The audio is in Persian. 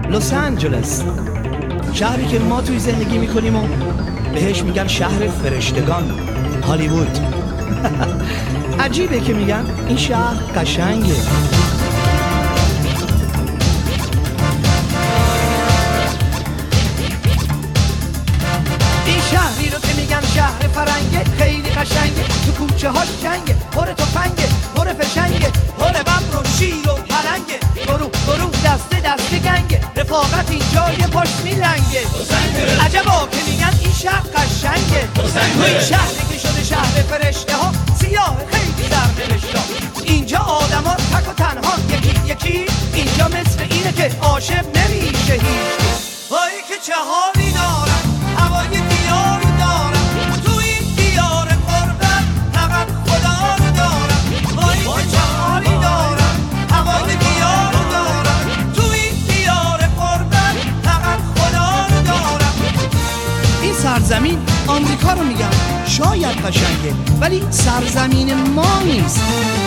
لس آنجلس، شهری که ما توی زندگی میکنیم و بهش میگن شهر فرشتگان، هالیوود. عجیبه که میگن این شهر قشنگه. این شهری رو که میگن شهر فرنگه، خیلی قشنگه، تو کوچه هاش جنگه، پر تفنگه، پر فشنگه، پر ببر و شیر و پلنگه، برو دسته دسته گنگه، رفاقت اینجا یه پاش میلنگه. عجبا که میگن این شهر قشنگه. تو این شهری که شده شهر فرشته ها، سیاه خیلی در نوشته. اینجا آدم ها تک و تنها، یکی اینجا مثل اینه که عاشق نمیشه هیچ. وای که چه حالی دارم، هوای دیار رو دارم، تو این دیار قربت فقط خدا رو دارم. وای که چه حالی دارم، هوای دیار رو دارم، تو این دیار قربت فقط خدا رو دارم. این سرزمین آمریکا رو میگم، شاید قشنگه ولی سرزمین ما نیست.